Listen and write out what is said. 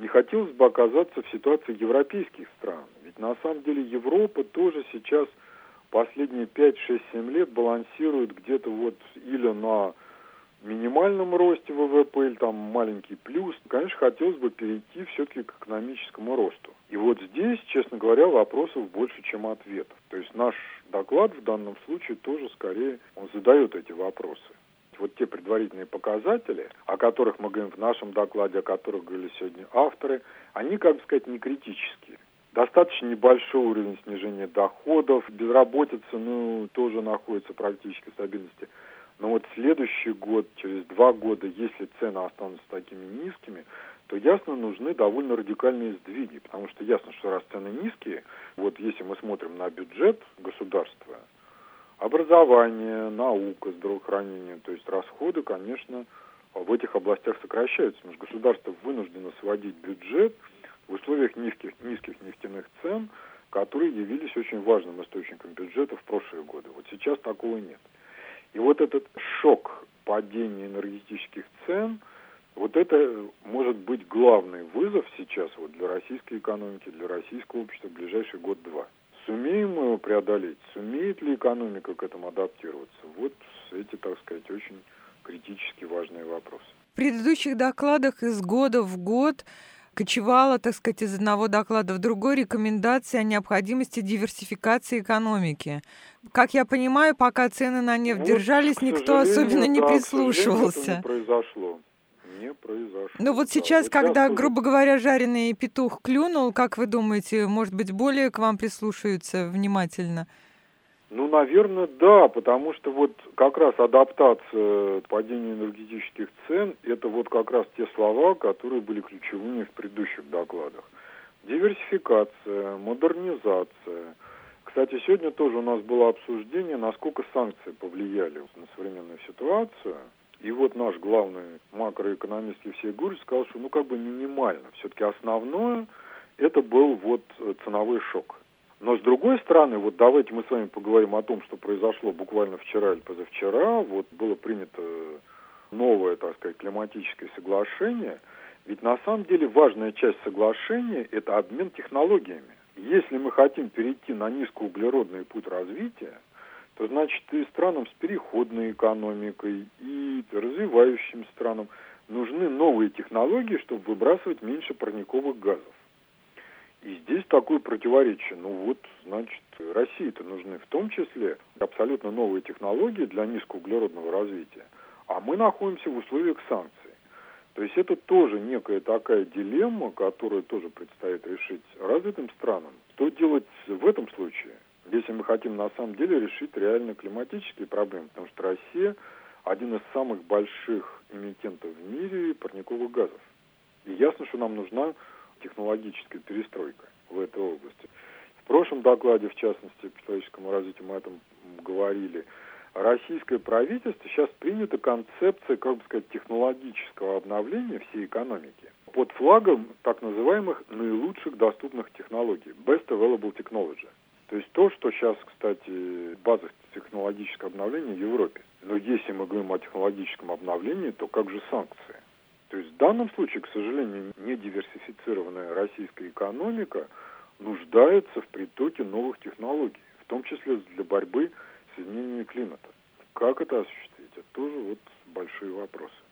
не хотелось бы оказаться в ситуации европейских стран. Ведь на самом деле Европа тоже сейчас последние 5-6-7 лет балансирует где-то вот или на минимальном росте ВВП, или там маленький плюс. Конечно, хотелось бы перейти все-таки к экономическому росту. И вот здесь, честно говоря, вопросов больше, чем ответов. То есть наш доклад в данном случае тоже скорее он задает эти вопросы. Вот те предварительные показатели, о которых мы говорим в нашем докладе, о которых говорили сегодня авторы, они, как бы сказать, не критические. Достаточно небольшой уровень снижения доходов, безработица, тоже находится практически в стабильности. Но вот следующий год, через 2 года, если цены останутся такими низкими, то ясно нужны довольно радикальные сдвиги. Потому что ясно, что раз цены низкие, вот если мы смотрим на бюджет государства, образование, наука, здравоохранение, то есть расходы, конечно, в этих областях сокращаются. Потому что государство вынуждено сводить бюджет в условиях низких нефтяных цен, которые явились очень важным источником бюджета в прошлые годы. Вот сейчас такого нет. И вот этот шок падения энергетических цен, вот это может быть главный вызов сейчас вот для российской экономики, для российского общества в ближайший год-два. Сумеем мы его преодолеть? Сумеет ли экономика к этому адаптироваться? Вот эти, так сказать, очень критически важные вопросы. В предыдущих докладах из года в год кочевала, так сказать, из одного доклада в другой рекомендация о необходимости диверсификации экономики. Как я понимаю, пока цены на нефть держались, никто особенно не прислушивался. К сожалению, это не произошло. Ну вот сейчас, когда, грубо говоря, жареный петух клюнул, как вы думаете, может быть, более к вам прислушаются внимательно? Наверное, да, потому что вот как раз адаптация падения энергетических цен, это вот как раз те слова, которые были ключевыми в предыдущих докладах. Диверсификация, модернизация. Кстати, сегодня тоже у нас было обсуждение, насколько санкции повлияли на современную ситуацию. И вот наш главный макроэкономист Евсей Гурьевич сказал, что минимально. Все-таки основное это был вот ценовой шок. Но с другой стороны, вот давайте мы с вами поговорим о том, что произошло буквально вчера или позавчера. Вот было принято новое, так сказать, климатическое соглашение. Ведь на самом деле важная часть соглашения – это обмен технологиями. Если мы хотим перейти на низкоуглеродный путь развития, то значит и странам с переходной экономикой, и развивающим странам нужны новые технологии, чтобы выбрасывать меньше парниковых газов. И здесь такое противоречие. России-то нужны в том числе абсолютно новые технологии для низкоуглеродного развития, а мы находимся в условиях санкций. То есть это тоже некая такая дилемма, которую тоже предстоит решить развитым странам. Что делать в этом случае, если мы хотим на самом деле решить реально климатические проблемы? Потому что Россия один из самых больших эмитентов в мире парниковых газов. И ясно, что нам нужна технологическая перестройка в этой области. В прошлом докладе, в частности, по человеческому развитию мы о этом говорили. Российское правительство сейчас принята концепция, технологического обновления всей экономики под флагом так называемых наилучших доступных технологий, Best Available Technology. То есть то, что сейчас, кстати, база технологического обновления в Европе. Но если мы говорим о технологическом обновлении, то как же санкции? То есть в данном случае, к сожалению, недиверсифицированная российская экономика нуждается в притоке новых технологий, в том числе для борьбы с изменением климата. Как это осуществить? Это тоже большие вопросы.